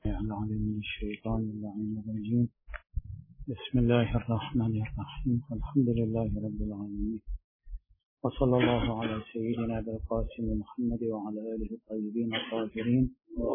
من الشيطان اللعين الرجيم. بسم الله الرحمن الرحيم. الحمد لله رب العالمين، وصلى الله على سيدنا أبي القاسم محمد وعلى آله الطيبين الطاهرين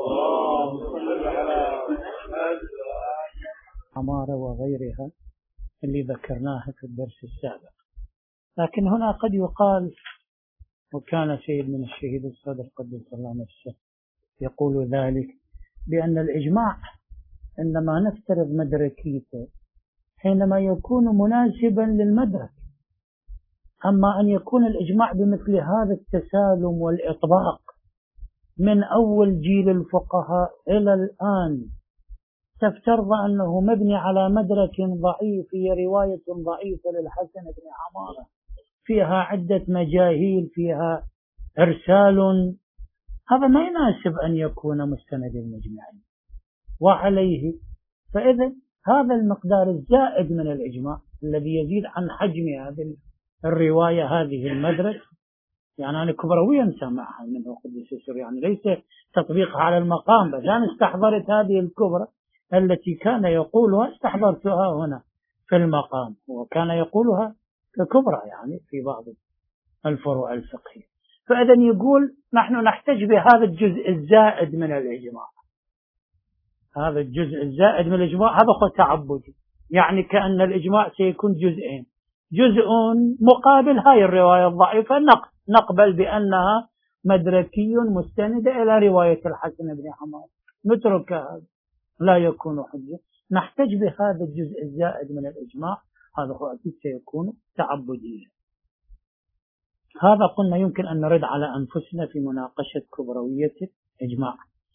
عمارة وغيرها اللي ذكرناها في الدرس السابق. لكن هنا قد يقال، وكان سيد من الشهيد الصدر قدس الله نفسه يقول ذلك، بأن الإجماع عندما نفترض مدركيته حينما يكون مناسبا للمدرك. أما أن يكون الإجماع بمثل هذا التسالم والإطباق من أول جيل الفقهاء إلى الآن، تفترض أنه مبني على مدرك ضعيف، هي رواية ضعيفة للحسن بن عمارة فيها عدة مجاهيل، فيها إرسال، هذا ما يناسب أن يكون مستند المجمعين. وعليه فإذا هذا المقدار الزائد من الإجماع الذي يزيد عن حجم هذه الرواية، هذه المدرك، يعني أنا كبرويا سمعها منه قدس سر، يعني ليس تطبيقها على المقام، بس أنا استحضرت هذه الكبرى التي كان يقولها، استحضرتها هنا في المقام، وكان يقولها ككبرى يعني في بعض الفروع الفقهية. فإذا يقول نحن نحتج بهذا الجزء الزائد من الإجماع. هذا الجزء الزائد من الإجماع هذا هو تعبدي، يعني كأن الإجماع سيكون جزئين، جزء مقابل هاي الرواية الضعيفة نقبل بأنها مدركي مستندة إلى رواية الحسن بن عمار، نترك هذا لا يكون حجة، نحتج بهذا الجزء الزائد من الإجماع، هذا هو أكيد سيكون تعبديا. هذا قلنا يمكن أن نرد على أنفسنا في مناقشة كبروية الإجماع.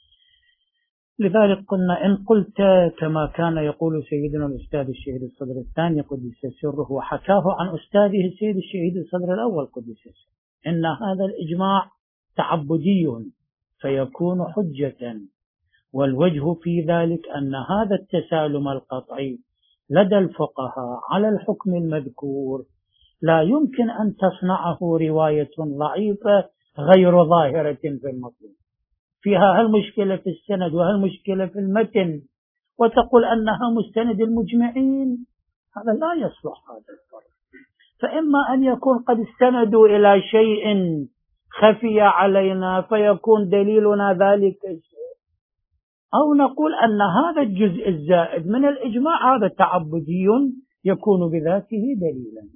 لذلك قلنا إن قلت كما كان يقول سيدنا الأستاذ الشهيد الصدر الثاني قدس سره، وحكاه عن أستاذه السيد الشهيد الصدر الأول قدس سره، إن هذا الإجماع تعبدي فيكون حجة، والوجه في ذلك أن هذا التسالم القطعي لدى الفقهاء على الحكم المذكور لا يمكن أن تصنعه رواية ضعيفة غير ظاهرة في المطلوب، فيها هالمشكلة في السند وهالمشكلة في المتن، وتقول أنها مستند المجمعين، هذا لا يصلح هذا الفرق. فإما أن يكون قد استندوا إلى شيء خفي علينا فيكون دليلنا ذلك الشيء، أو نقول أن هذا الجزء الزائد من الإجماع هذا تعبدي يكون بذاته دليلا،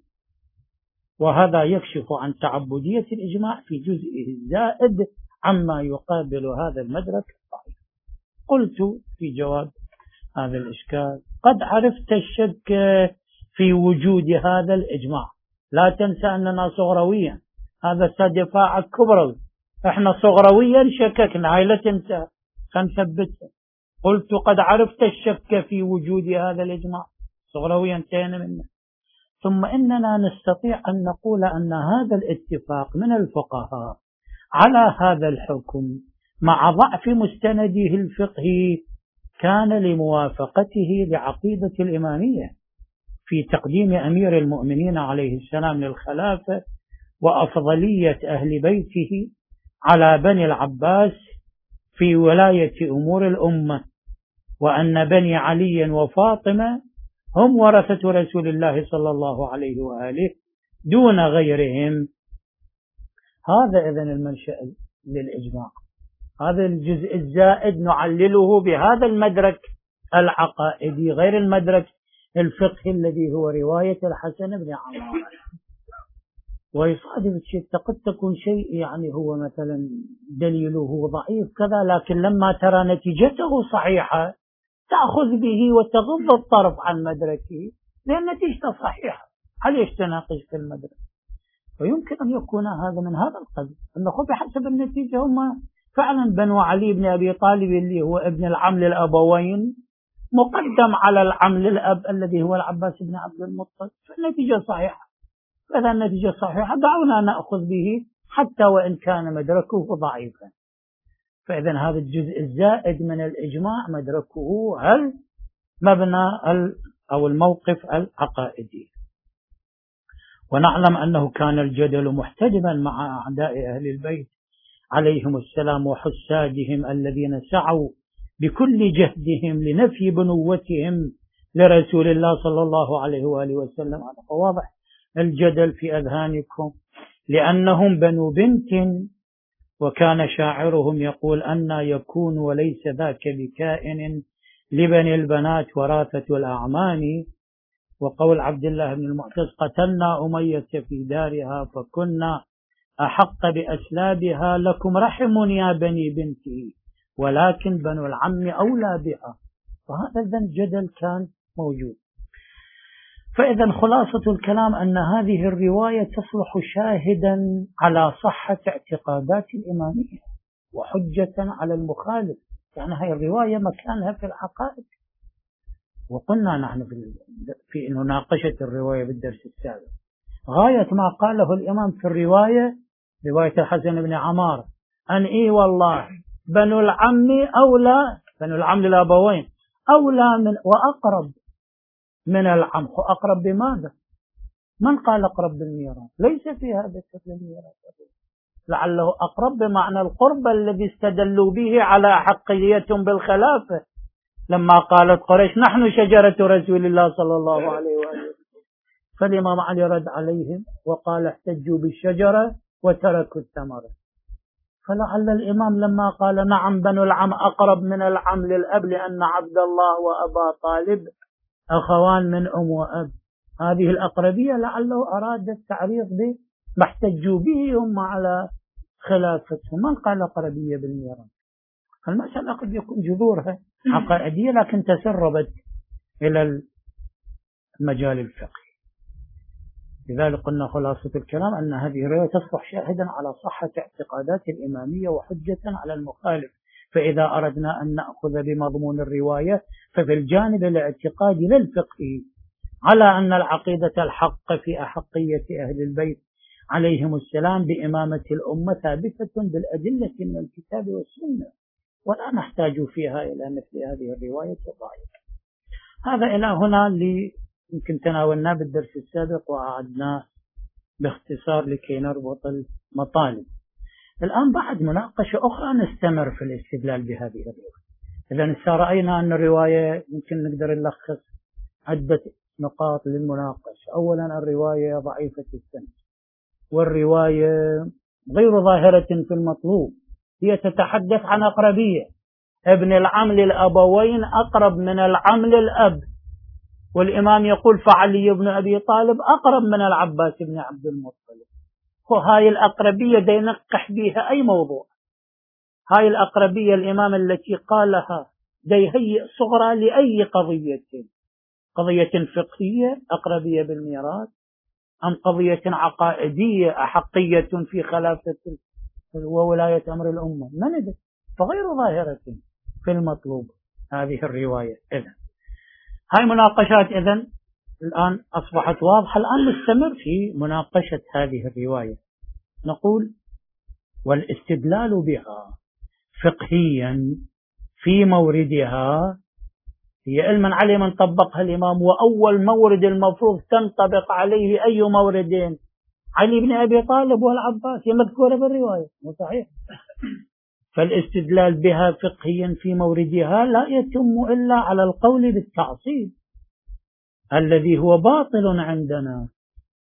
وهذا يكشف عن تعبدية الإجماع في جزئه الزائد عما يقابل هذا المدرك الضعيف. قلت في جواب هذا الإشكال قد عرفت الشك في وجود هذا الإجماع، لا تنسى أننا صغرويا، هذا دفاع كبروي، احنا صغرويا شككنا، هاي لا تنسى، فنثبتها. قلت قد عرفت الشك في وجود هذا الإجماع، صغرويا انتهينا منه. ثم إننا نستطيع أن نقول أن هذا الاتفاق من الفقهاء على هذا الحكم مع ضعف مستنده الفقهي كان لموافقته لعقيدة الإمامية في تقديم أمير المؤمنين عليه السلام للخلافة، وأفضلية أهل بيته على بني العباس في ولاية أمور الأمة، وأن بني علي وفاطمة هم ورثة رسول الله صلى الله عليه وآله دون غيرهم. هذا إذن المنشأ للإجماع، هذا الجزء الزائد نعلله بهذا المدرك العقائدي غير المدرك الفقهي الذي هو رواية الحسن بن عمار. ويصادف الشيء قد تكون شيء يعني هو مثلا دليله ضعيف كذا، لكن لما ترى نتيجته صحيحة تأخذ به وتغض الطرف عن مدركه، لأن نتيجته صحيحة، عليش تناقش في المدرك؟ ويمكن أن يكون هذا من هذا القبيل، أنه بحسب النتيجة هم فعلا بنو علي بن أبي طالب اللي هو ابن العم للأبوين مقدم على العم للأب الذي هو العباس بن عبد المطلب، فالنتيجة صحيحة. فإذا النتيجة صحيحة دعونا نأخذ به حتى وإن كان مدركه ضعيفا. فإذا هذا الجزء الزائد من الإجماع مدركه هل مبنى أو الموقف العقائدي. ونعلم أنه كان الجدل محتدما مع أعداء أهل البيت عليهم السلام وحسادهم الذين سعوا بكل جهدهم لنفي بنوتهم لرسول الله صلى الله عليه وآله وسلم. هذا واضح الجدل في أذهانكم، لأنهم بنو بنت، وكان شاعرهم يقول أن يكون وليس ذاك بكائن لبني البنات وراثة الأعمان. وقول عبد الله بن المعتز قتلنا أمية في دارها فكنا أحق بأسلابها، لكم رحم يا بني بنته ولكن بنو العم أولى بها. فهذا الجدل كان موجود. فإذا خلاصة الكلام أن هذه الرواية تصلح شاهدا على صحة اعتقادات الإمامية وحجة على المخالف. يعني هذه الرواية مكانها في العقائد، وقلنا نحن في مناقشة الرواية بالدرس السابق غاية ما قاله الإمام في الرواية، رواية الحسن بن عمار، أن إي والله بنو العم أولى، بنو العم للأبوين أولى من وأقرب من العم. أقرب بماذا؟ من قال أقرب بالميراث؟ ليس في هذا الشكل الميراث، لعله أقرب بمعنى القرب الذي استدلوا به على حقيتهم بالخلافة، لما قالت قريش نحن شجرة رسول الله صلى الله عليه وآله. فالإمام علي رد عليهم وقال احتجوا بالشجرة وتركوا الثمرة. فلعل الإمام لما قال نعم بنو العم أقرب من العم للأب لأن عبد الله وأبا طالب أخوان من أم وأب، هذه الأقربية لعله أراد التعريض بما احتجوا به هم على خلافتهم. من قال أقربية بالميراث؟ المسألة قد يكون جذورها عقائدية لكن تسربت إلى المجال الفقهي. لذلك قلنا خلاصة الكلام أن هذه الرواية تصبح شاهدا على صحة اعتقادات الإمامية وحجة على المخالف. فإذا أردنا أن نأخذ بمضمون الرواية ففي الجانب الاعتقادي للفقهي على أن العقيدة الحق في أحقية أهل البيت عليهم السلام بإمامة الأمة ثابتة بالأدلة من الكتاب والسنة، ولا نحتاج فيها إلى مثل هذه الرواية الضعيفة. هذا إلى هنا اللي يمكن تناولناه بالدرس السابق وأعدناه باختصار لكي نربط المطالب. الآن بعد مناقشة أخرى نستمر في الاستدلال بهذه الرواية. إذا رأينا أن الرواية يمكن نقدر نلخص عدة نقاط للمناقشة. أولا الرواية ضعيفة السند، والرواية غير ظاهرة في المطلوب، هي تتحدث عن أقربية، ابن العم للأبوين أقرب من العم للأب، والإمام يقول فعلي بن أبي طالب أقرب من العباس بن عبد المطلب. وهاي الأقربية دي نقح بها أي موضوع. هاي الأقربية الإمام التي قالها دي هي صغرى لأي قضية فقهية أقربية بالميراث، أم قضية عقائدية أحقية في خلافة وولاية أمر الأمة، ما ندري. فغير ظاهرة في المطلوب هذه الرواية. إذن هاي مناقشات إذن الآن أصبحت واضحة. الآن نستمر في مناقشة هذه الرواية. نقول والاستدلال بها فقهيا في موردها هي علما عليه من طبقها الإمام، وأول مورد المفروض تنطبق عليه أي موردين؟ علي بن أبي طالب والعباس، هي مذكورة بالرواية مو صحيح؟ فالاستدلال بها فقهيا في موردها لا يتم إلا على القول بالتعصيب الذي هو باطل عندنا،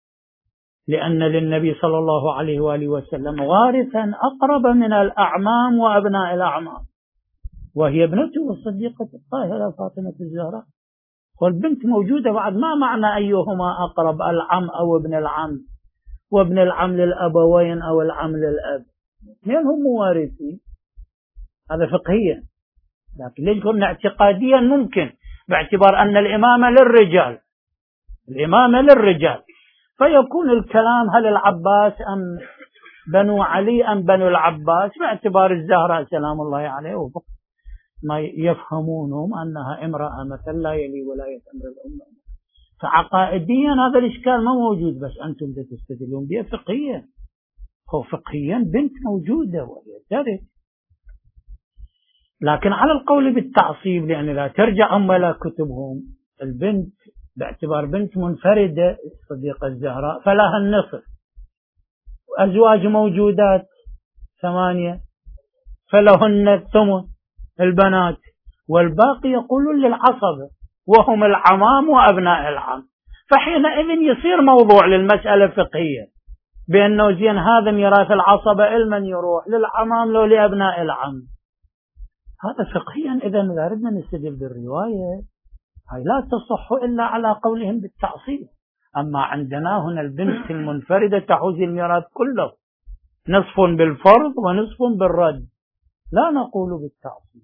لأن للنبي صلى الله عليه وآله وسلم وارثا أقرب من الأعمام وأبناء الأعمام، وهي ابنته الصديقة الطاهرة فاطمة الزهراء. والبنت موجودة بعد. ما معنى أيهما أقرب، العم أو ابن العم؟ وابن العم للأبوين أو العم للأب، من هم موارثين؟ هذا فقهيا. لكن ليش قلنا اعتقاديا ممكن، باعتبار أن الإمامة للرجال، فيكون الكلام هل العباس أم بنو علي أم بنو العباس، باعتبار الزهراء سلام الله عليه وفق ما يفهمونهم أنها امرأة مثلا لا يلي ولاية أمر الأمة. فعقائديا هذا الإشكال ما موجود، بس أنتم تستدلون بها فقهيا. هو فقهيا بنت موجودة وهي ترث، لكن على القول بالتعصيب لأن لا ترجع أم ولا كتبهم. البنت باعتبار بنت منفردة الصديقة الزهراء فلها النصف، وأزواج موجودات 8 فلهن الثمن البنات، والباقي يقول للعصبة وهم العمام وأبناء العم. فحينئذ يصير موضوع للمسألة الفقهية بأنه زين هذا ميراث العصبة لمن يروح، للعمام لو لأبناء العم. هذا فقهيا إذا إذا أردنا نستدل بالرواية هاي لا تصح إلا على قولهم بالتعصيب. أما عندنا هنا البنت المنفردة تحوز الميراث كله، نصف بالفرض ونصف بالرد، لا نقول بالتعصيب.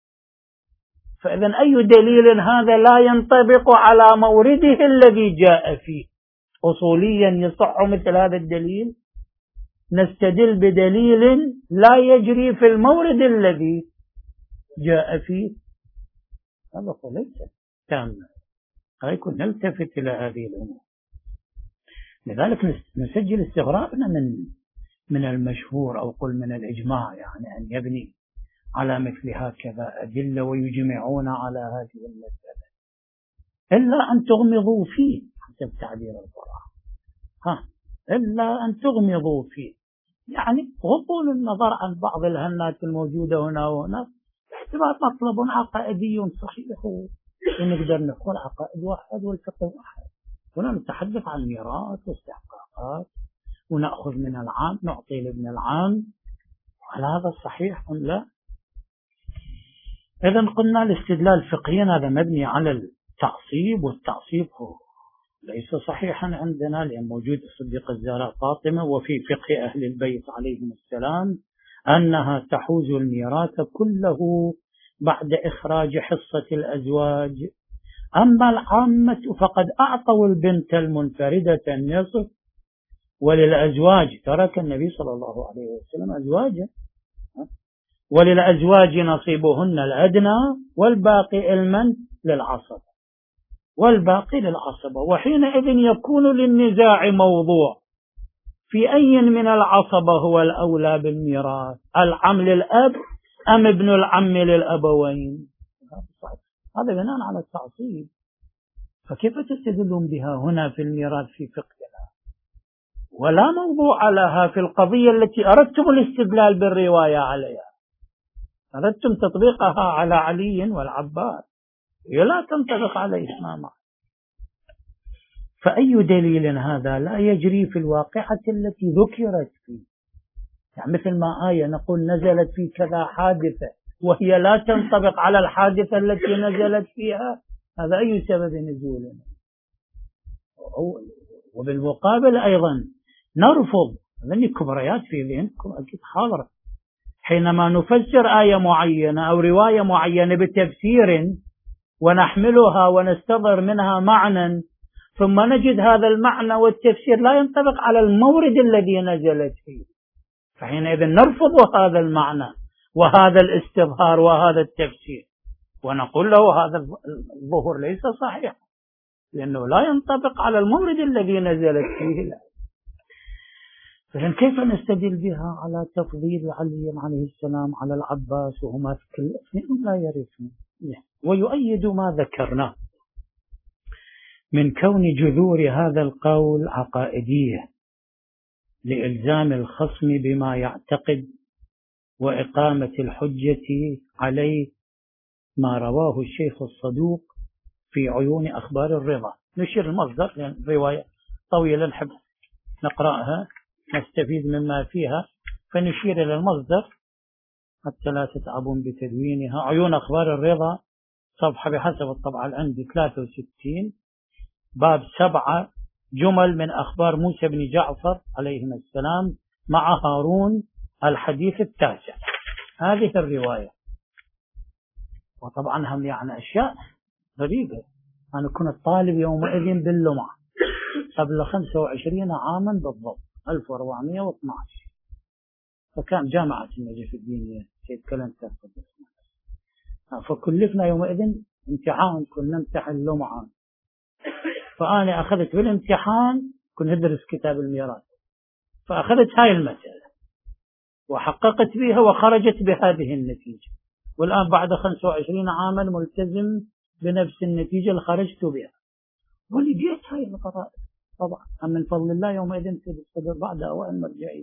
فإذا أي دليل هذا لا ينطبق على مورده الذي جاء فيه. أصوليا يصح مثل هذا الدليل؟ نستدل بدليل لا يجري في المورد الذي جاء فيه، هذا ليس تاما. يكون نلتفت إلى هذه الأمور. لذلك نسجل استغرابنا من المشهور أو قل من الإجماع، يعني أن يبني على مثل هكذا أدلة ويجمعون على هذه المسألة، إلا أن تغمضوا فيه حسب تعبير القرآن، إلا أن تغمضوا فيه، يعني غضوا النظر عن بعض الهنات الموجودة هنا وهنا باعتبار مطلب عقائدي صحيح ونقدر نقول عقائد واحد والفقه واحد. هنا نتحدث عن ميراث واستحقاقات ونأخذ من العام نعطي لابن العام، هل هذا صحيح أم لا؟ إذا قلنا الاستدلال فقهيا هذا مبني على التعصيب، والتعصيب هو ليس صحيحا عندنا، لأن موجود الصديقة الزهراء فاطمة وفي فقه أهل البيت عليهم السلام أنها تحوز الميراث كله بعد إخراج حصة الأزواج. أما العامة فقد أعطوا البنت المنفردة النصف، وللأزواج ترك النبي صلى الله عليه وسلم أزواجا، وللأزواج نصيبهن الأدنى والباقي المن للعصبة، والباقي للعصبة. وحينئذ يكون للنزاع موضوع في أي من العصبة هو الأولى بالميراث، العم للأب أم ابن العم للأبوين. هذا بناء على التعصيب. فكيف تستدلون بها هنا في الميراث في فقهنا ولا موضوع لها في القضية التي أردتم الاستدلال بالرواية عليها، أردتم تطبيقها على علي والعباس، هي لا تنطبق عليهما معا. فأي دليل هذا لا يجري في الواقعة التي ذكرت فيه؟ يعني مثل ما آية نقول نزلت في كذا حادثة وهي لا تنطبق على الحادثة التي نزلت فيها، هذا أي سبب نزول؟ وبالمقابل أيضا نرفض، لأن كبريات في ذهنكم أكيد حاضرة، حينما نفسر آية معينة أو رواية معينة بتفسير ونحملها ونستظهر منها معنى، ثم نجد هذا المعنى والتفسير لا ينطبق على المورد الذي نزلت فيه، فحينئذ نرفض هذا المعنى وهذا الاستظهار وهذا التفسير ونقول له هذا الظهور ليس صحيح لأنه لا ينطبق على المورد الذي نزلت فيه. فإذن كيف نستدل بها على تفضيل علي عليه السلام على العباس وهما في كل اثنين لا يرثون؟ ويؤيد ما ذكرناه من كون جذور هذا القول عقائدية لإلزام الخصم بما يعتقد وإقامة الحجة عليه، ما رواه الشيخ الصدوق في عيون أخبار الرضا. نشير المصدر لأن رواية طويلة نحب نقرأها نستفيد مما فيها، فنشير إلى المصدر حتى لا تتعبون بتدوينها. عيون أخبار الرضا صفحة بحسب الطبعة عندي 63 باب 7 جمل من أخبار موسى بن جعفر عليهم السلام مع هارون الحديث 9. هذه الرواية. وطبعا هم يعني أشياء غريبة. أنا كنت طالب يومئذ باللمعة قبل 25 عاما بالضبط 1412، فكان جامعة النجف الدينية سيد كلنتر، فكلفنا يومئذ امتحان كنا نمتحن اللمعة، فأنا أخذت بالامتحان كنت أدرس كتاب الميراث، فأخذت هاي المسألة وحققت بها وخرجت بهذه النتيجة، والآن بعد 25 عاما ملتزم بنفس النتيجة اللي خرجت بها، ولقيت هاي القضاء طبعا من فضل الله يومئذ في الصدر بعد أوائل مرجعي،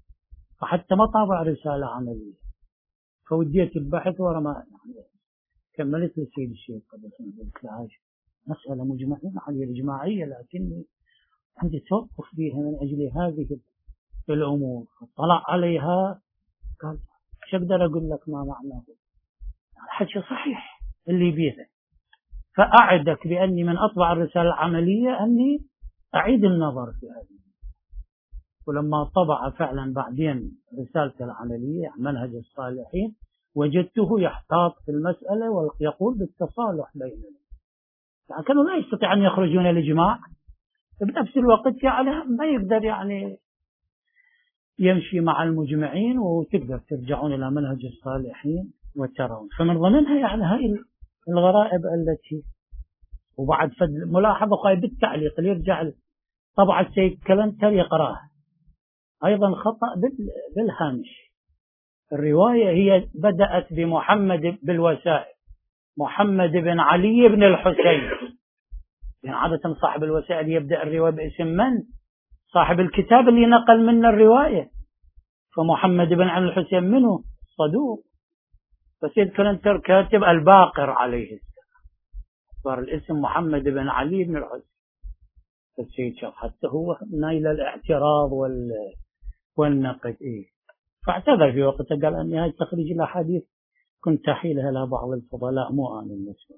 فحتى ما طابع رسالة عملية، فوديت البحث ورا ما كملت للسيد الشيخ قبل سنة مسألة مجمعين على الإجماعية، لكني عندي توقف بها من أجل هذه الأمور. طلع عليها قال شو أقدر أقول لك ما معناه، الحكي صحيح اللي بيها، فأعدك بأني من أطبع الرسالة العملية أني أعيد النظر في هذه. ولما طبع فعلا بعدين رسالته العملية منهج الصالحين وجدته يحتاط في المسألة ويقول بالتصالح بيننا، يعني كانوا لا يستطيع أن يخرجون الإجماع، بنفس الوقت يعني ما يقدر يعني يمشي مع المجمعين، وتقدر ترجعون إلى منهج الصالحين وترون. فمن ضمنها يعني هاي الغرائب التي، وبعد ملاحظة قائد بالتعليق اللي يرجع طبعا السيد كلنتر يقراها أيضا خطأ بالهامش. الرواية هي بدأت بمحمد بالوسائل، محمد بن علي بن الحسين، يعني عادة صاحب الوسائل يبدأ الرواية باسم من؟ صاحب الكتاب اللي نقل منا الرواية. فمحمد بن علي الحسين منه صدوق، فسيد كلنتر كاتب الباقر عليه السلام، صار الاسم محمد بن علي بن الحسين. فالسيد شاف حتى هو نايل الاعتراض والنقد فاعتذر في وقته، قال أن هذه تخريج الأحاديث كنت أحيلها إلى بعض الفضلاء مو أنا المسؤول.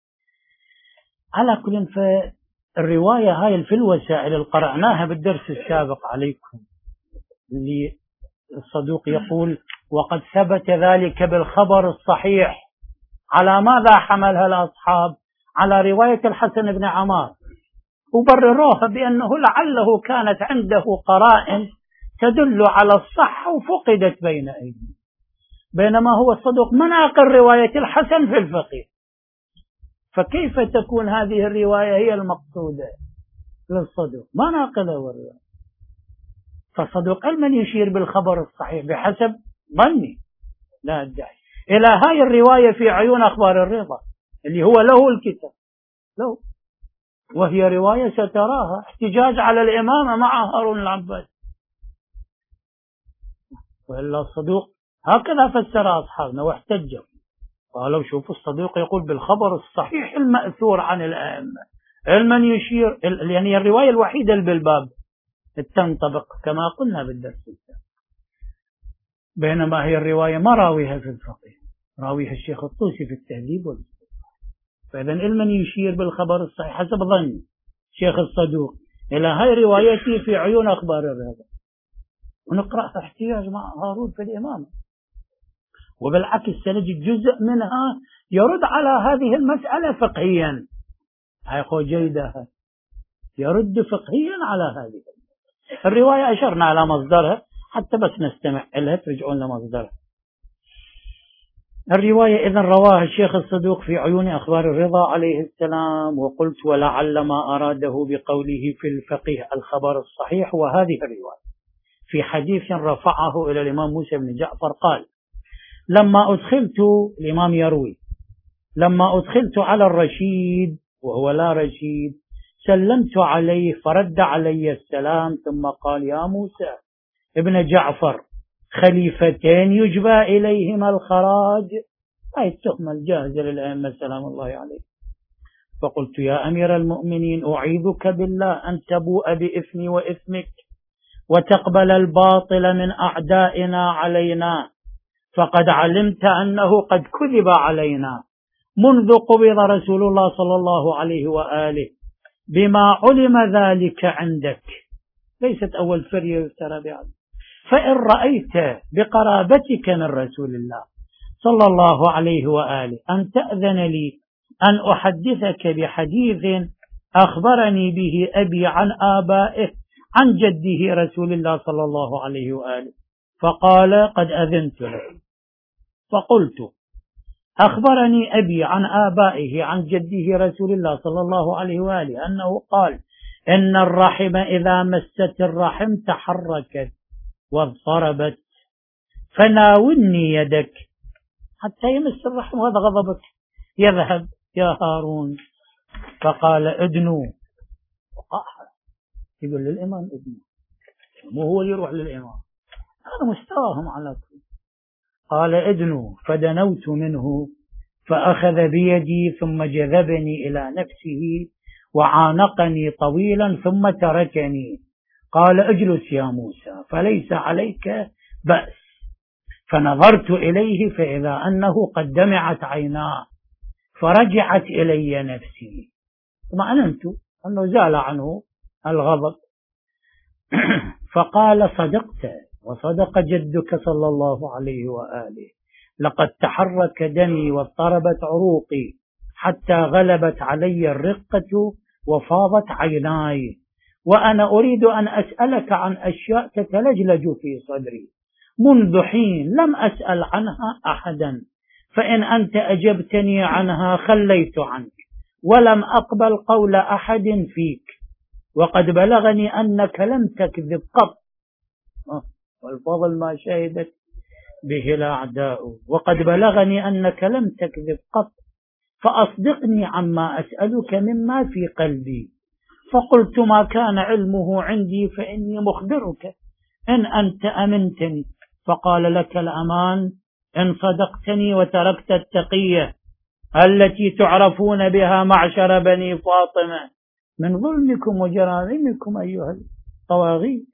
على كل، فالرواية هاي في الوسائل اللي قرأناها بالدرس السابق عليكم، اللي الصدوق يقول وقد ثبت ذلك بالخبر الصحيح، على ماذا حملها الأصحاب؟ على رواية الحسن بن عمار، وبرروها بأنه لعله كانت عنده قرائن تدل على الصحة وفقدت بين أيديهم، بينما هو الصدوق مناقل رواية الحسن في الفقه، فكيف تكون هذه الرواية هي المقصودة للصدوق؟ ما ناقله الرواية. فالصدوق من يشير بالخبر الصحيح بحسب ظني، لا أدعي، إلى هاي الرواية في عيون أخبار الرضا اللي هو له الكتاب له، وهي رواية ستراها احتجاج على الإمامة مع هارون العباس. وإلا الصدوق هكذا فسر أصحابنا واحتجوا، قالوا شوفوا الصدوق يقول بالخبر الصحيح المأثور عن الأئمة، المن يشير، يعني الرواية الوحيدة اللي بالباب تنطبق كما قلنا بالدرس السابق، بينما هي الرواية ما راويها في الفقه، راويها الشيخ الطوسي في التهذيب والاستقراء. فإذا المن يشير بالخبر الصحيح حسب ظن شيخ الصدوق إلى هاي روايتي في عيون أخبار الرضا، ونقرأها احتياج مع هارون في الإمامة. وبالعكس سنجد جزء منها يرد على هذه المسألة فقهيا، هاي جيدة، يرد فقهيا على هذه الرواية. أشرنا على مصدرها حتى بس نستمع لها ترجعون لمصدرها. الرواية إذن رواها الشيخ الصدوق في عيون أخبار الرضا عليه السلام. وقلت ولعل ما أراده بقوله في الفقه الخبر الصحيح، وهذه الرواية في حديث رفعه إلى الإمام موسى بن جعفر قال لما أدخلت، الإمام يروي، لما أدخلت على الرشيد وهو لا رشيد سلمت عليه فرد علي السلام، ثم قال يا موسى ابن جعفر خليفتين يجبى إليهما الخراج، هاي التهمة الجاهزة للأئمة سلام الله عليه. فقلت يا أمير المؤمنين أعيذك بالله أن تبوء بإثمي وإثمك وتقبل الباطل من أعدائنا علينا، فقد علمت أنه قد كذب علينا منذ قبض رسول الله صلى الله عليه وآله بما علم ذلك عندك، ليست أول فرية يفترى بعد. فإن رأيت بقرابتك من رسول الله صلى الله عليه وآله أن تأذن لي أن أحدثك بحديث أخبرني به أبي عن آبائه عن جده رسول الله صلى الله عليه وآله. فقال قد أذنت له. فقلت أخبرني أبي عن آبائه عن جده رسول الله صلى الله عليه وآله أنه قال إن الرحم إذا مست الرحم تحركت واضطربت، فناولني يدك حتى يمس الرحم وهذا غضبك يذهب يا هارون. فقال ادنوا، يقول للإمام ادنوا، مو هو يروح للإمام، هذا مستواهم على كل. قال ادنوا، فدنوت منه فأخذ بيدي ثم جذبني إلى نفسه وعانقني طويلا ثم تركني. قال: اجلس يا موسى فليس عليك بأس. فنظرت إليه فإذا أنه قد دمعت عيناه، فرجعت إلي نفسي، اطمأننت أنه زال عنه الغضب. فقال: صدقت وصدق جدك صلى الله عليه وآله، لقد تحرك دمي واضطربت عروقي حتى غلبت علي الرقة وفاضت عيناي، وأنا أريد أن أسألك عن أشياء تتلجلج في صدري منذ حين لم أسأل عنها أحدا، فإن أنت أجبتني عنها خليت عنك ولم أقبل قول أحد فيك، وقد بلغني أنك لم تكذب قط، والفضل ما شهدت به الأعداء، وقد بلغني أنك لم تكذب قط، فأصدقني عما أسألك مما في قلبي. فقلت: ما كان علمه عندي فإني مخبرك إن أنت أمنتني. فقال: لك الأمان إن صدقتني وتركت التقية التي تعرفون بها معشر بني فاطمة من ظلمكم وجرائمكم أيها الطواغيت.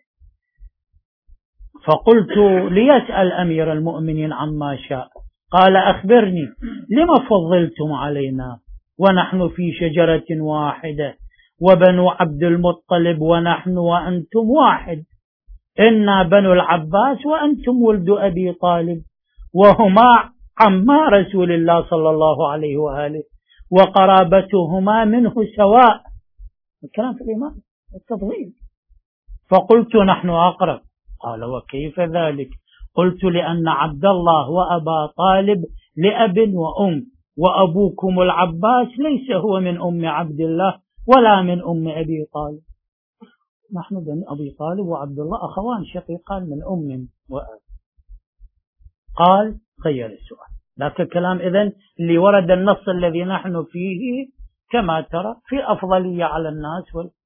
فقلت: ليسأل أمير المؤمنين عما شاء. قال: أخبرني، لما فضلتم علينا ونحن في شجرة واحدة وبنو عبد المطلب ونحن وأنتم واحد، إنا بنو العباس وأنتم ولد أبي طالب، وهما عما رسول الله صلى الله عليه وآله، وقرابتهما منه سواء. الكلام في الإيمان التفضيل. فقلت: نحن أقرب. قال: وكيف ذلك؟ قلت: لأن عبد الله وأبا طالب لأب وأم، وأبوكم العباس ليس هو من أم عبد الله ولا من أم أبي طالب، نحن بن أبي طالب وعبد الله أخوان شقيقان من أم وأب. قال: غير السؤال. ذاك الكلام إذن اللي ورد النص الذي نحن فيه كما ترى في أفضلية على الناس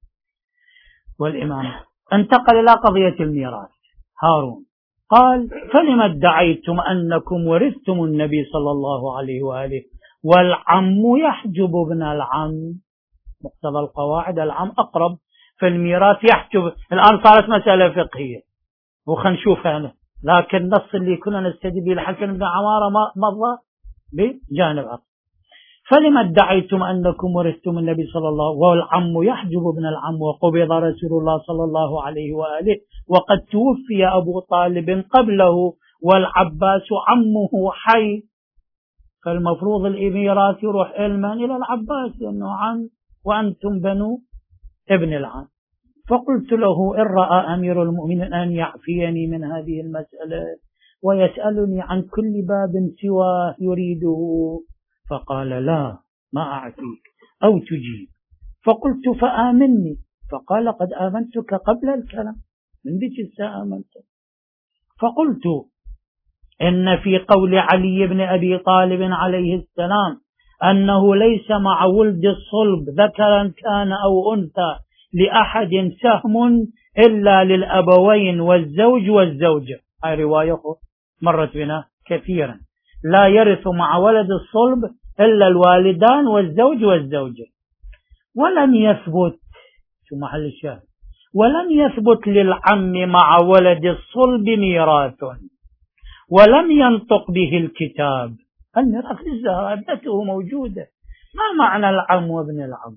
والإمامة. انتقل إلى قضية الميراث. هارون قال: فلما ادعيتم أنكم ورثتم النبي صلى الله عليه وآله والعم يحجب ابن العم؟ مقتضى القواعد العم أقرب في الميراث يحجب. الآن صارت مسألة فقهية وخلنا نشوفها أنا، لكن النص اللي كنا نستدل به الحسن بن عمارة مضى بجانب عقل. فلما ادعيتم أنكم ورثتم النبي صلى الله عليه وسلم والعم يحجب ابن العم، وقبض رسول الله صلى الله عليه وآله وقد توفي أبو طالب قبله والعباس عمه حي، فالمفروض الميراث يروح علما إلى العباس لأنه عم وأنتم بنو ابن العم. فقلت له: إن رأى أمير المؤمنين أن يعفيني من هذه المسألة ويسألني عن كل باب سواه يريده. فقال: لا، ما أعفيك أو تجيب. فقلت: فآمني. فقال: قد آمنتك قبل الكلام، من ذيك الساعة آمنتك. فقلت: إن في قول علي بن أبي طالب عليه السلام أنه ليس مع ولد الصلب ذكرا كان أو أنثى لأحد سهم إلا للأبوين والزوج والزوجة. هاي رواية مرت بنا كثيرا. لا يرث مع ولد الصلب إلا الوالدان والزوج والزوجة. ولم يثبت، شو محل الشاهد، ولم يثبت للعم مع ولد الصلب ميراث، ولم ينطق به الكتاب. الميراث للزهراء ابنته موجودة، ما معنى العم وابن العم؟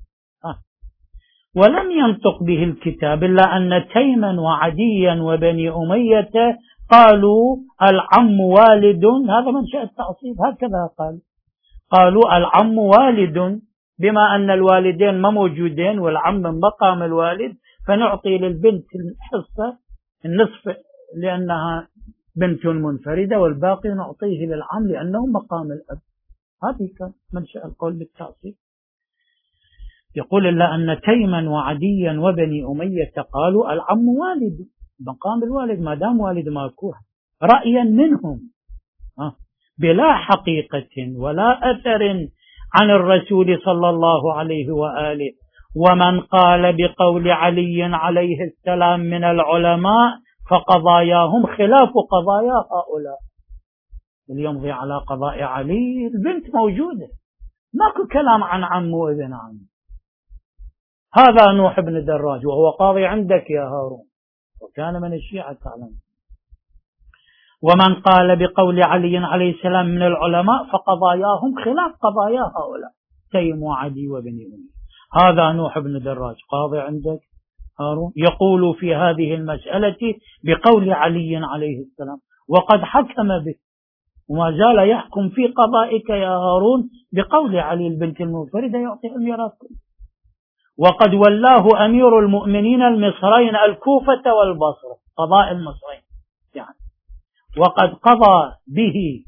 ولم ينطق به الكتاب إلا أن تيما وعديا وبني أمية قالوا العم والد، هذا منشأ التعصيب، هكذا قالوا العم والد، بما أن الوالدين ما موجودين والعم من مقام الوالد، فنعطي للبنت الحصة النصف لأنها بنت منفردة، والباقي نعطيه للعم لأنه مقام الأب. هذه كان منشأ القول بالتعصيب. يقول إلا أن تيما وعديا وبني أمية قالوا العم والد، مقام الوالد ما دام والد ماكوه، رأيا منهم بلا حقيقة ولا أثر عن الرسول صلى الله عليه وآله. ومن قال بقول علي عليه السلام من العلماء فقضاياهم خلاف قضايا هؤلاء. يمضي على قضاء علي، البنت موجودة، ماكو كلام عن عم وابن عم. هذا نوح بن دراج وهو قاضي عندك يا هارون، وكان من الشيعة تعلم. ومن قال بقول علي عليه السلام من العلماء فقضاياهم خلاف قضايا هؤلاء تيم وعدي وبن أمية. هذا نوح بن دراج قاضي عندك هارون يقول في هذه المسألة بقول علي عليه السلام، وقد حكم به وما زال يحكم في قضائك يا هارون بقول علي البنت المنفردة يعطيها الميراث، وقد ولاه أمير المؤمنين المصرين الكوفة والبصرة، قضاء المصرين يعني، وقد قضى به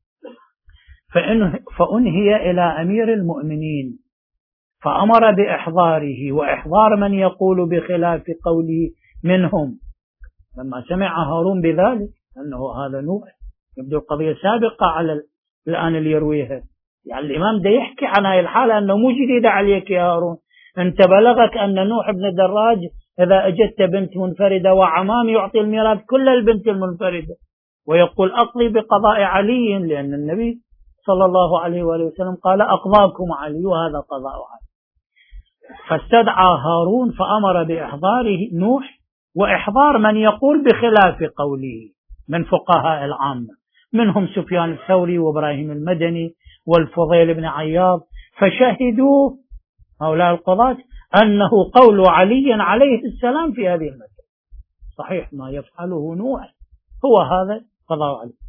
فأنهي إلى أمير المؤمنين فأمر بإحضاره وإحضار من يقول بخلاف قوله منهم. لما سمع هارون بذلك أنه هذا نوح، يبدو القضية سابقة على الآن اللي يرويها، يعني الإمام ده يحكي عن هذه الحالة أنه مو جديدة عليك يا هارون، أنت بلغك أن نوح بن دراج إذا أجدت بنت منفردة وعمام يعطي الميراث كل البنت المنفردة، ويقول أقضي بقضاء علي، لأن النبي صلى الله عليه وآله وسلم قال أقضاكم علي وهذا قضاء علي. فاستدعى هارون فأمر بإحضاره نوح وإحضار من يقول بخلاف قوله من فقهاء العامة، منهم سفيان الثوري وإبراهيم المدني والفضيل بن عياض، فشهدوا هؤلاء القضاة أنه قول علي عليه السلام في هذه المسألة صحيح، ما يفعله نوح هو هذا قضاء عليه.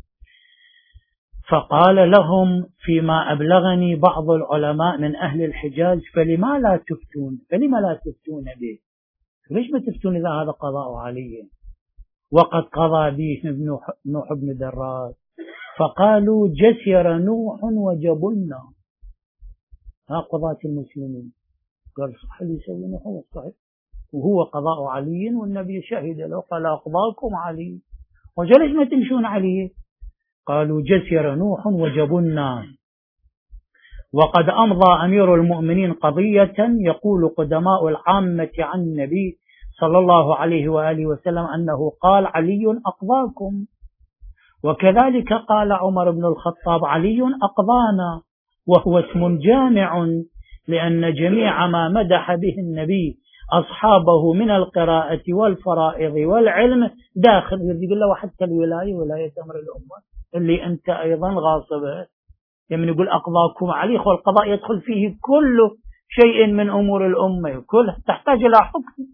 فقال لهم فيما أبلغني بعض العلماء من أهل الحجاز فلما لا تفتون به، ليش ما تفتون إذا هذا قضاء علي وقد قضى به نوح بن دراج؟ فقالوا جسر نوح وجبنا، ها قضاة المسلمين، قال صح اللي يسوي نوح هو صحيح، وهو قضاء علي والنبي شهد له قال أقضاكم علي، وجلس ما تمشون عليه. قالوا جسر نوح وجبنا. وقد أمضى أمير المؤمنين قضية يقول قدماء العامة عن النبي صلى الله عليه وآله وسلم أنه قال علي أقضاكم، وكذلك قال عمر بن الخطاب علي أقضانا، وهو اسم جامع لأن جميع ما مدح به النبي أصحابه من القراءة والفرائض والعلم داخل. يقول له حتى الولاية ولاية أمر الأمة اللي أنت أيضا غاصبه، يعني يقول أقضاكم عليه، والقضاء يدخل فيه كل شيء من أمور الأمة كلها تحتاج إلى حكم،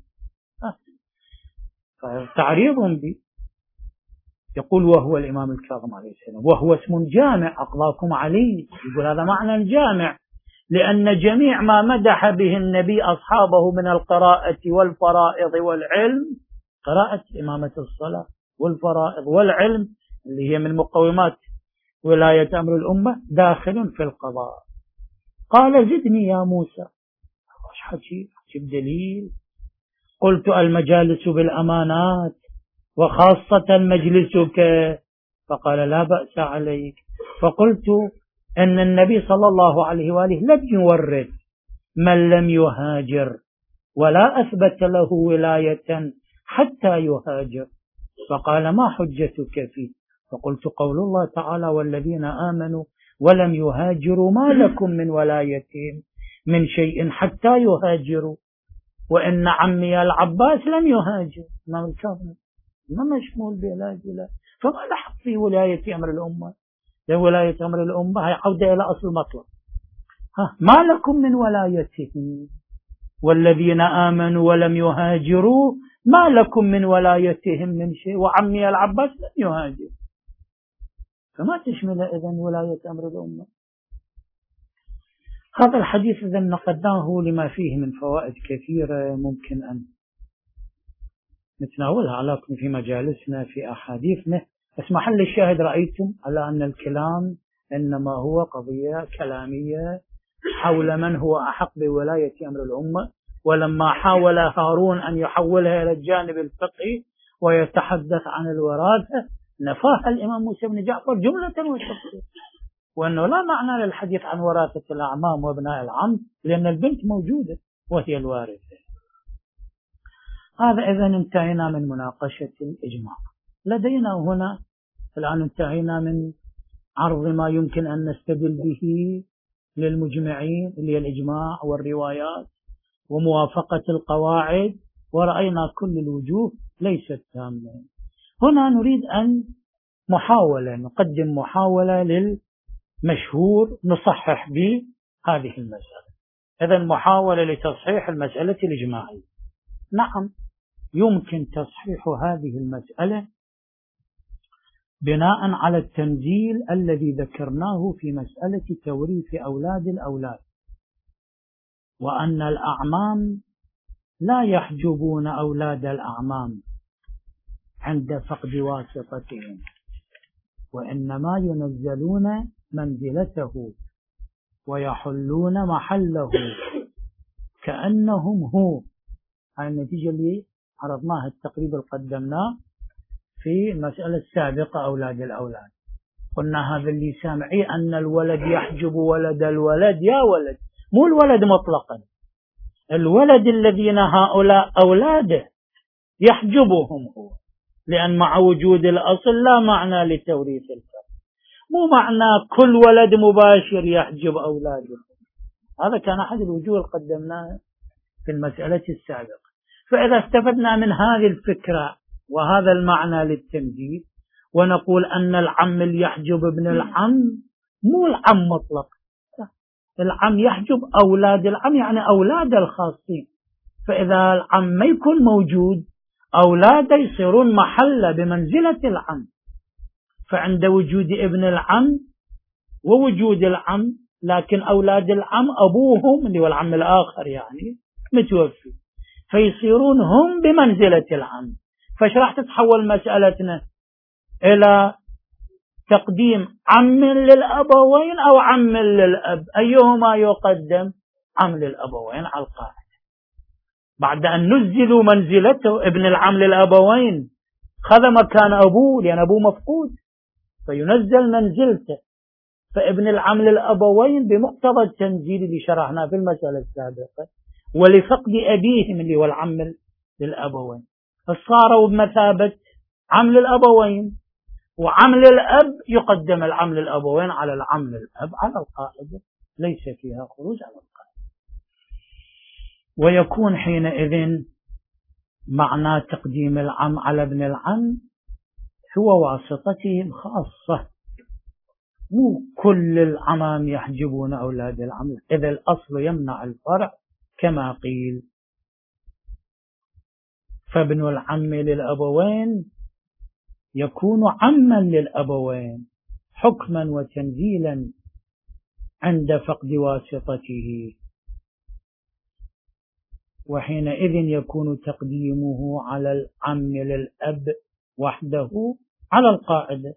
تعريض به. يقول وهو الإمام الكاظم عليه السلام وهو اسم جامع أقضاكم عليه، يقول هذا معنى جامع لأن جميع ما مدح به النبي أصحابه من القراءة والفرائض والعلم، قراءة إمامة الصلاة والفرائض والعلم اللي هي من مقومات ولاية أمر الأمة داخل في القضاء. قال زدني يا موسى، ايش حكي بدليل؟ قلت المجالس بالأمانات وخاصة مجلسك، فقال لا بأس عليك. فقلت أن النبي صلى الله عليه وآله لم يورث من لم يهاجر ولا أثبت له ولاية حتى يهاجر. فقال ما حجتك فيه؟ فقلت قول الله تعالى والذين آمنوا ولم يهاجروا ما لكم من ولايتهم من شيء حتى يهاجروا، وإن عمي العباس لم يهاجر، إمام الكاظم ما مشمول بولاية، فما لحق في ولاية أمر الأمة؟ ولاية أمر الأمة هي عودة إلى أصل المطلب، ما لكم من ولايتهم والذين آمنوا ولم يهاجروا ما لكم من ولايتهم من شيء، وعمي العباس لم يهاجر، فما تشمل إذن ولاية أمر الأمة. هذا الحديث إذا نقدناه لما فيه من فوائد كثيرة ممكن أن نتناولها لكم في مجالسنا في أحاديثنا، بس محل الشاهد رأيتم على أن الكلام إنما هو قضية كلامية حول من هو أحق بولاية أمر الأمة. ولما حاول هارون أن يحولها إلى الجانب الفقهي ويتحدث عن الوراثة نفاها الإمام موسى بن جعفر جملة وتفصيلا، وأنه لا معنى للحديث عن وراثة الأعمام وابناء العم لأن البنت موجودة وهي الوارثة. هذا إذن انتهينا من مناقشة الإجماع. لدينا هنا الآن انتهينا من عرض ما يمكن أن نستدل به للمجمعين اللي هي الإجماع والروايات وموافقة القواعد، ورأينا كل الوجوه ليست تامة. هنا نريد أن نقدم محاولة للمشهور نصحح بهذه المسألة. إذن محاولة لتصحيح المسألة الإجماعية. نعم، يمكن تصحيح هذه المسألة بناء على التنزيل الذي ذكرناه في مسألة توريث أولاد الأولاد، وأن الأعمام لا يحجبون أولاد الأعمام عند فقد واسطتهم، وإنما ينزلون منزلته ويحلون محله كأنهم هو. هذه النتيجة اللي عرضناها التقريب اللي قدمناه في المسألة السابقة أولاد الأولاد. قلنا هذا اللي سامعي أن الولد يحجب ولد الولد، يا ولد، مو الولد مطلقا، الولد الذين هؤلاء أولاده يحجبهم هو، لأن مع وجود الأصل لا معنى لتوريث الفرد، مو معنى كل ولد مباشر يحجب أولاده. هذا كان أحد الوجوه اللي قدمناها في المسألة السابقة. فإذا استفدنا من هذه الفكرة وهذا المعنى للتنزيل ونقول أن العم اللي يحجب ابن العم مو العم مطلق، العم يحجب أولاد العم، يعني أولاد الخاصين. فإذا العم ما يكون موجود أولاده يصيرون محل بمنزلة العم. فعند وجود ابن العم ووجود العم، لكن أولاد العم أبوهم اللي هو العم الآخر يعني متوفي، فيصيرون هم بمنزلة العم. فايش راح تتحول مسألتنا إلى تقديم عم للأبوين أو عم للأب؟ أيهما يقدم؟ عم للأبوين على القاعدة، بعد أن نزلوا منزلته. ابن العم للأبوين خذ مكان أبوه لأن أبوه مفقود، فينزل منزلته. فابن العم للأبوين بمقتضى التنزيل اللي شرحناه في المسألة السابقة ولفقد أبيهم اللي هو العم للأبوين، فصاروا بمثابة عم للأبوين. وعم للأب يقدم العم للأبوين على العم للأب على القاعدة، ليس فيها خروج على القاعدة. ويكون حينئذ معنى تقديم العم على ابن العم هو واسطته الخاصة، مو كل العمام يحجبون أولاد العم، إذا الأصل يمنع الفرع كما قيل. فابن العم للأبوين يكون عما للأبوين حكما وتنزيلا عند فقد واسطته، وحينئذ يكون تقديمه على العم للأب وحده على القاعدة،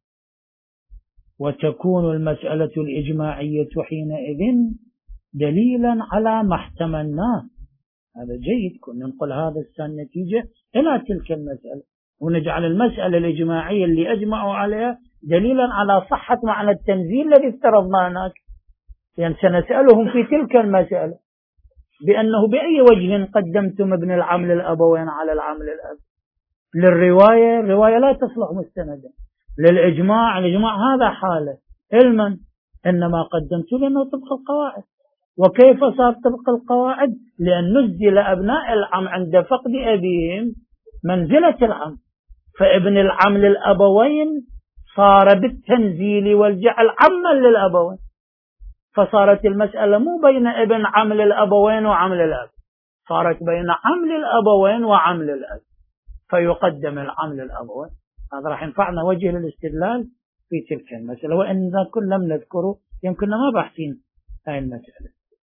وتكون المسألة الإجماعية حينئذ دليلا على ما احتملناه. هذا جيد، كنا ننقل هذا النتيجة إلى تلك المسألة ونجعل المسألة الإجماعية اللي أجمعوا عليها دليلا على صحة معنى التنزيل الذي افترضنا هناك، لأن سنسألهم في تلك المسألة بأنه بأي وجه قدمتم ابن العم للأبوين على العم للأب. للرواية، الرواية لا تصلح مستندا. للإجماع، الإجماع هذا حالة علما، إنما قدمت لأنه طبق القواعد. وكيف صار طبق القواعد؟ لأن نزل أبناء العم عند فقد أبيهم منزلة العم، فابن العم للأبوين صار بالتنزيل والجعل عما للأبوين، فصارت المسألة مو بين ابن عم للأبوين وعم للأب، صارت بين عم للأبوين وعم للأب، فيقدم العم للأبوين. هذا راح ينفعنا وجه للاستدلال في تلك المسألة، وإن كنا لم نذكره يمكننا ما بحثين هذه المسألة.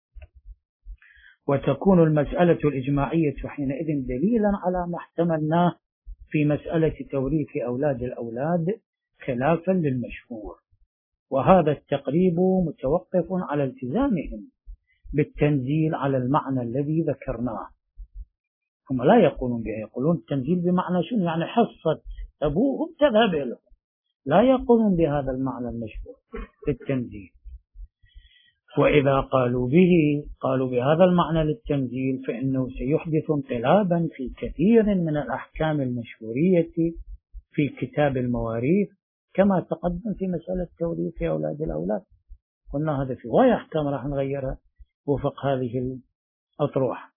وتكون المسألة الإجماعية حينئذ دليلا على ما احتملناه في مسألة توريث أولاد الأولاد خلافا للمشهور. وهذا التقريب متوقف على التزامهم بالتنزيل على المعنى الذي ذكرناه. هم لا يقولون به، يقولون التنزيل بمعنى شنو؟ يعني حصة أبوهم تذهب له، لا يقولون بهذا المعنى المشهور للتنزيل. وإذا قالوا به قالوا بهذا المعنى للتنزيل فإنه سيحدث انقلابا في كثير من الأحكام المشهورية في كتاب المواريث كما تقدم في مسألة توريث أولاد الأولاد، قلنا هذا في غاية أحكام راح نغيرها وفق هذه الأطروحة.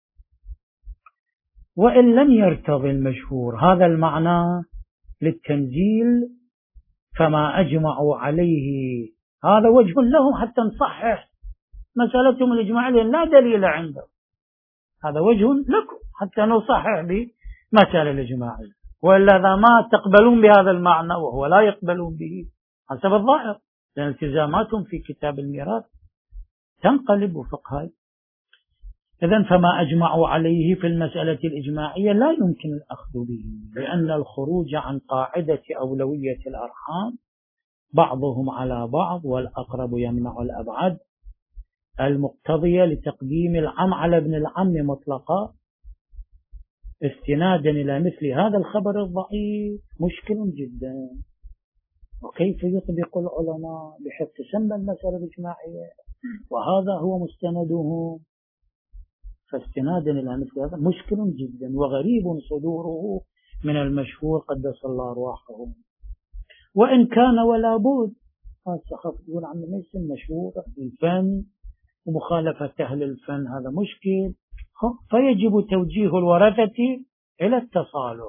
وإن لم يرتضي المشهور هذا المعنى للتنزيل فما أجمعوا عليه هذا وجه لهم حتى نصحح مسألتهم الإجماعية، لا دليل عندهم، هذا وجه لكم حتى نصحح بمسألة الإجماعية، وإلا إذا ما تقبلون بهذا المعنى وهو لا يقبلون به حسب الظاهر، لأن التزاماتهم في كتاب الميراث تنقلب وفق هذا. إذن فما أجمعوا عليه في المسألة الإجماعية لا يمكن الأخذ به، لأن الخروج عن قاعدة أولوية الأرحام بعضهم على بعض والأقرب يمنع الأبعد المقتضية لتقديم العم على ابن العم مطلقا استنادا إلى مثل هذا الخبر الضعيف مشكل جدا. وكيف يطبق العلماء بحيث تسمى المسألة الإجماعية وهذا هو مستندهم؟ فاستنادا إلى مثل هذا مشكل جدا وغريب صدوره من المشهور قدس الله أرواحهم. وإن كان ولا بد السخف يقول عن ليس المشهور الفن ومخالفة أهل الفن هذا مشكل، فيجب توجيه الورثة إلى التصالح.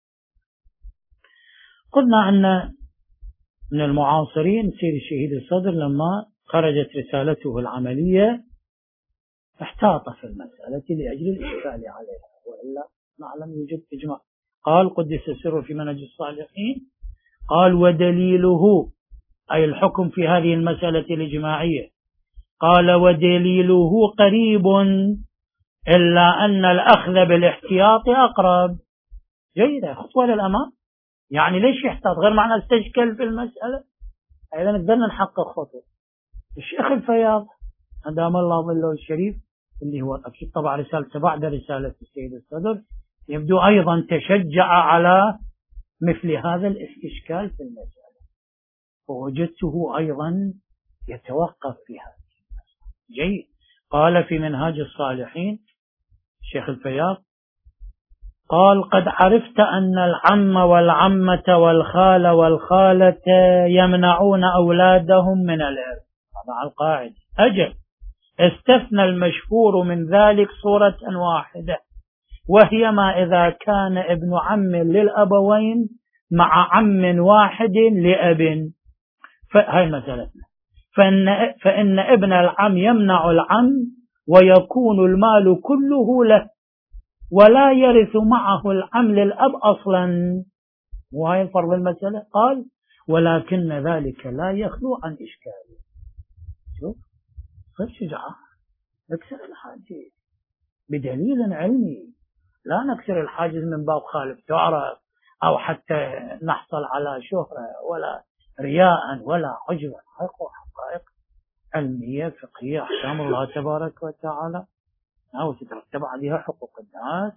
قلنا أن من المعاصرين سيد الشهيد الصدر لما خرجت رسالته العملية احتاط في المسألة لأجل الإشكال عليها، وإلا نعلم يوجد إجماع. قال قدس السر في منهج الصالحين، قال ودليله أي الحكم في هذه المسألة الإجماعية، قال ودليله قريب إلا أن الأخذ بالاحتياط أقرب. جيدة، خطوة للأمام. يعني ليش يحتاط؟ غير معنى استشكل في المسألة، أيضا نقدر نحقق خطوة. الشيخ الفياض أدام الله ظله الشريف اللي هو أكيد طبعا رسالته بعد رسالة السيد الصدر يبدو أيضا تشجع على مثل هذا الاستشكال في المسألة، ووجدته أيضا يتوقف في هذه المسألة. جيد. قال في منهاج الصالحين الشيخ الفياض قال قد عرفت أن العم والعمة والخال والخالة يمنعون أولادهم من الإرث، هذا على القاعدة. أجل، استثنى المشهور من ذلك صورة واحدة، وهي ما إذا كان ابن عم للأبوين مع عم واحد لأب. فهي مسألتنا. فإن ابن العم يمنع العم ويكون المال كله له ولا يرث معه العم للأب أصلا، وهي فرض المسألة. قال ولكن ذلك لا يخلو عن إشكال. شوف صار شجاعة، نكسر الحاجز بدليل علمي، لا نكسر الحاجز من باب خالف تعرف أو حتى نحصل على شهرة ولا رياء ولا عجبا. حقائق علمية فقهية أحكام الله تبارك وتعالى أو تترتب عليها حقوق الناس.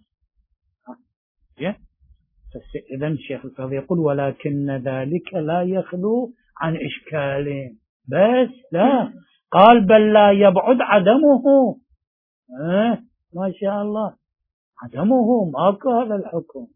إذن الشيخ الفياض يقول ولكن ذلك لا يخلو عن إشكال، بس لا قال بل لا يبعد عدمه. ما شاء الله عدمه ماكو هذا الحكم.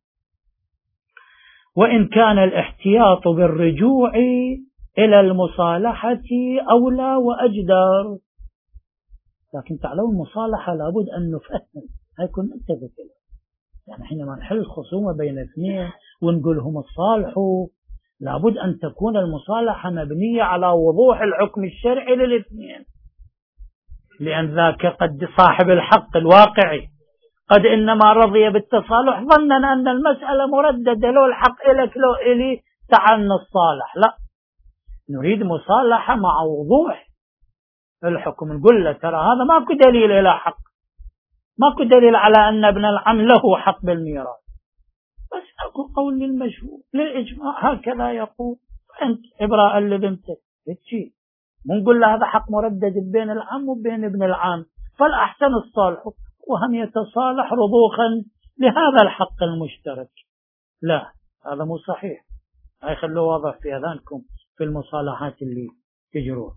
وإن كان الاحتياط بالرجوع إلى المصالحة أولى وأجدر، لكن تعلموا المصالحة لابد أن نفهم، هيكون نتفق يعني حينما نحل خصومة بين اثنين ونقولهم الصالحوا لابد أن تكون المصالحة مبنية على وضوح الحكم الشرعي للاثنين، لأن ذاك قد صاحب الحق الواقعي قد إنما رضي بالتصالح ظنا أن المسألة مرددة، لو الحق إلك لو إلي تعال نصالح. لا، نريد مصالحة مع وضوح الحكم. نقول له ترى هذا ماكو دليل إلى حق، ماكو دليل على أن ابن العم له حق بالميراث، بس أكو قول للمشهور للإجماع هكذا يقول، أنت إبراء لبنتك بتشي نقول له هذا حق مردد بين العم وبين ابن العم، فالأحسن الصالح وهم يتصالح رضوخا لهذا الحق المشترك. لا، هذا مو صحيح. هاي خلوه واضح في أذانكم في المصالحات اللي تجروه.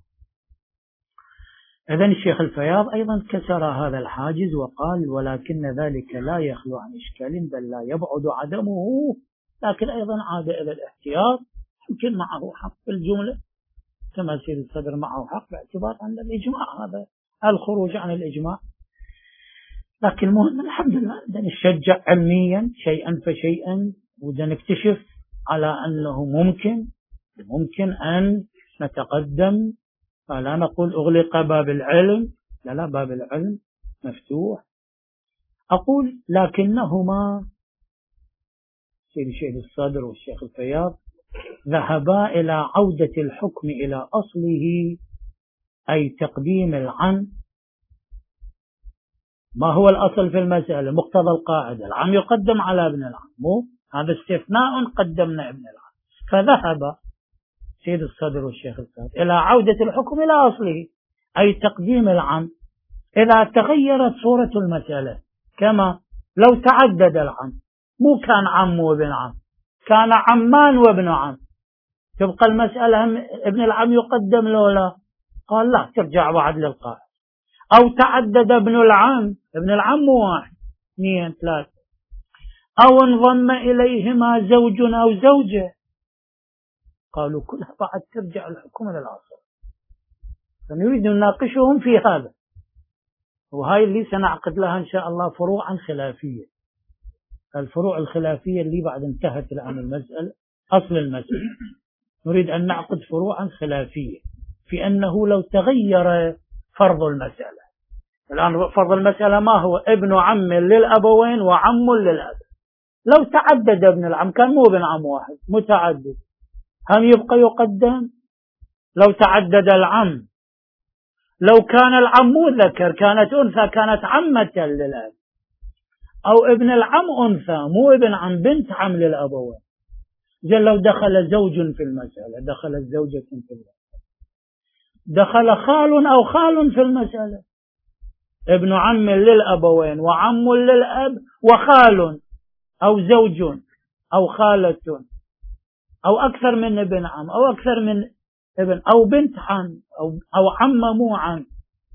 إذن الشيخ الفياض أيضا كسر هذا الحاجز وقال ولكن ذلك لا يخلو عن إشكال بل لا يبعد عدمه، لكن أيضا عاد إلى الاحتياط يمكن معه حق في الجملة كما سيد الصدر معه حق باعتبار أن الإجماع هذا الخروج عن الإجماع. لكن المهم الحمد لله بدنا نشجع علميا شيئا فشيئا وبدنا نكتشف على أنه ممكن أن نتقدم. فلا نقول أغلق باب العلم، لا، باب العلم مفتوح. أقول لكنهما سيد الشيخ الصدر والشيخ الفياض ذهبا إلى عودة الحكم إلى أصله، أي تقديم العم. ما هو الأصل في المسألة؟ مقتضى القاعدة العم يقدم على ابن العم، هذا استثناء قدمنا ابن العم. فذهب سيد الصدر والشيخ الصدر إلى عودة الحكم إلى أصله، أي تقديم العم إذا تغيرت صورة المسألة، كما لو تعدد العم، مو كان عم وابن عم، كان عمان وابن عم، تبقى المسألة ابن العم يقدم لولا؟ قال لا، ترجع بعد للقاعدة. أو تعدد ابن العم واحد 2 3، أو انضم إليهما زوج أو زوجة، قالوا كلها بعد ترجع الحكم للأصل. فنريد أن نناقشهم في هذا، وهاي اللي سنعقد لها إن شاء الله فروعا خلافية. الفروع الخلافية اللي بعد انتهت الآن المسألة، أصل المسألة نريد أن نعقد فروعا خلافية في أنه لو تغير فرض المسألة. الآن فرض المسألة ما هو؟ ابن عم للأبوين وعم للأب. لو تعدد ابن العم، كان مو ابن عم واحد، متعدد، هم يبقى يقدم؟ لو تعدد العم، لو كان العم ذكر كانت أنثى، كانت عمة للأب، أو ابن العم أنثى مو ابن عم، بنت عم للأبوين. لو دخل زوج في المسألة، دخلت زوجة في المسألة، دخل خال أو خال في المسألة، ابن عم للأبوين وعم للأب وخال أو زوج أو خالة أو أكثر من ابن عم أو أكثر من ابن أو بنت عم أو عم مو عم.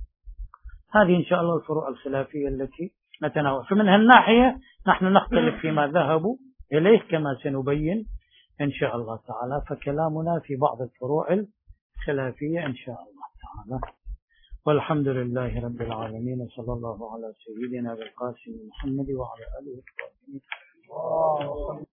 هذه إن شاء الله الفروع الخلافية التي نتناول. فمن هالناحية نحن نختلف فيما ذهبوا إليه كما سنبين إن شاء الله تعالى. فكلامنا في بعض الفروع الخلافية إن شاء الله تعالى. والحمد لله رب العالمين، صلى الله على سيدنا بالقاسم محمد وعلى آله وصحبه.